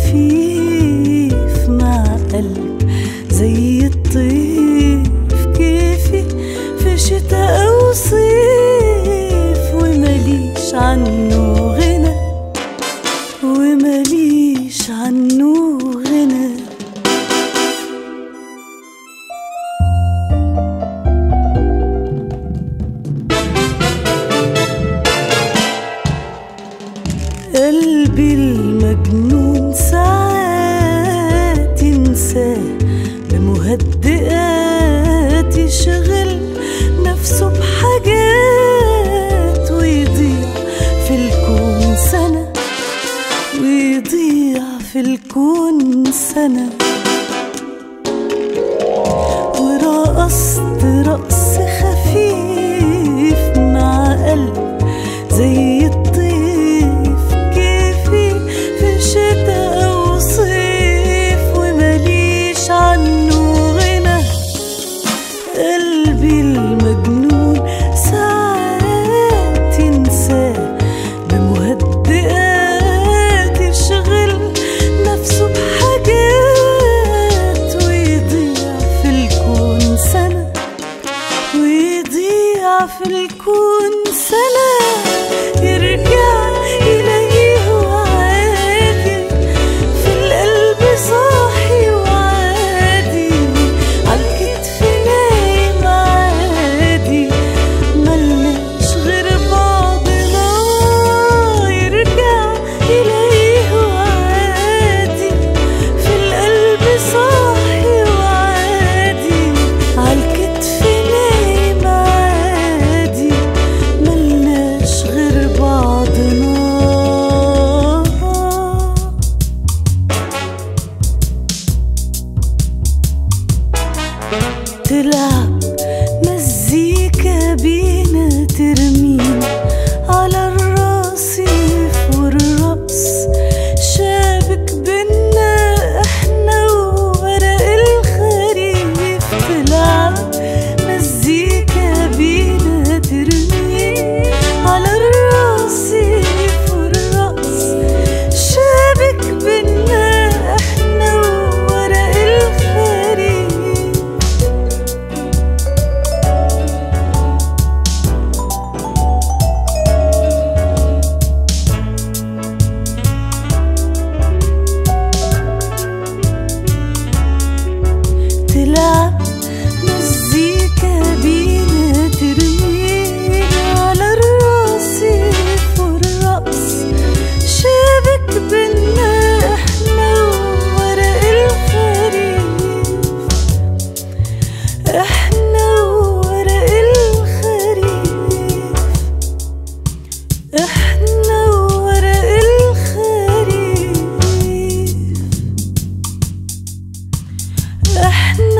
خفيف مع قلب زي الطيف، كيفي في شتاء أو صيف، ومليش عنه غنى، ومليش عنه غنى. قلبي المجنون ساعات ينساه بمهدئات، يشغل نفسه بحاجات ويضيع في الكون سنة، ويضيع في الكون سنة. ورقصت رقص خفيف مع قلب زي الطيف، كيفي في شتاء أو صيف، ومليش عنه غنى. قلبي المجنون ساعات ينساه بمهدئات، يشغل نفسه بحاجات ويضيع في الكون سنة، ويضيع في الكون سنة. يرجع يلاقيه عادي في القلب صاحي وعادي، عالكتف نايم عادي، ملناش غير بعضنا. يرجع يلاقيه عادي في القلب صاحي وعادي، عالكتف نايم عادي، ملناش غير بعضنا. تلعب مزيكا بينا، ترمينا على الرصيف، والرقص شابك بينا احنا وورق الخريف. تلعب مزيكا بينا، ترمينا على الرصيف، والرقص شابك بينا احنا وورق الخريف. تلعب مزيكا بينا، ترمينا على الرصيف، والرقص شابك بينا احنا وورق الخريف، احنا وورق الخريف، احنا وورق الخريف، احنا